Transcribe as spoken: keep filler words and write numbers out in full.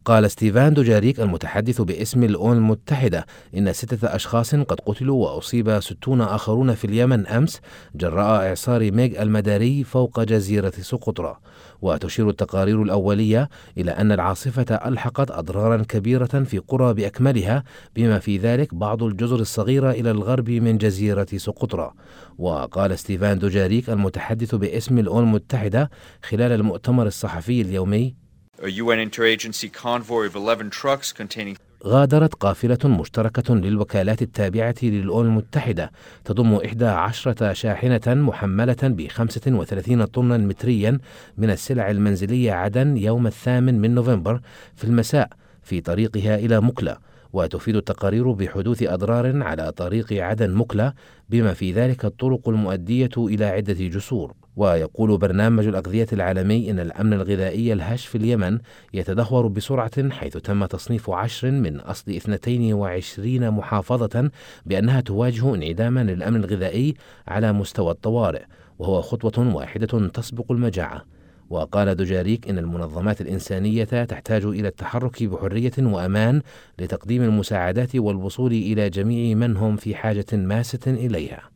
قال ستيفان دوجاريك المتحدث باسم الأمم المتحدة إن ستة أشخاص قد قتلوا وأصيب ستون آخرون في اليمن أمس جراء إعصار ميغ المداري فوق جزيرة سقطرى. وتشير التقارير الأولية إلى أن العاصفة ألحقت أضرارا كبيرة في قرى بأكملها، بما في ذلك بعض الجزر الصغيرة إلى الغرب من جزيرة سقطرى. وقال ستيفان دوجاريك المتحدث باسم الأمم المتحدة خلال المؤتمر الصحفي اليومي: غادرت قافلة مشتركة للوكالات التابعة للأمم المتحدة تضم إحدى عشرة شاحنة محملة بخمسة وثلاثين طنا متريا من السلع المنزلية عدن يوم الثامن من نوفمبر في المساء في طريقها إلى مكلا. وتفيد التقارير بحدوث أضرار على طريق عدن مكلا، بما في ذلك الطرق المؤدية إلى عدة جسور. ويقول برنامج الأغذية العالمي إن الأمن الغذائي الهش في اليمن يتدهور بسرعة، حيث تم تصنيف عشر من أصل اثنتين وعشرين محافظة بأنها تواجه انعداما للأمن الغذائي على مستوى الطوارئ، وهو خطوة واحدة تسبق المجاعة. وقال دوجاريك إن المنظمات الإنسانية تحتاج إلى التحرك بحرية وأمان لتقديم المساعدات والوصول إلى جميع من هم في حاجة ماسة إليها.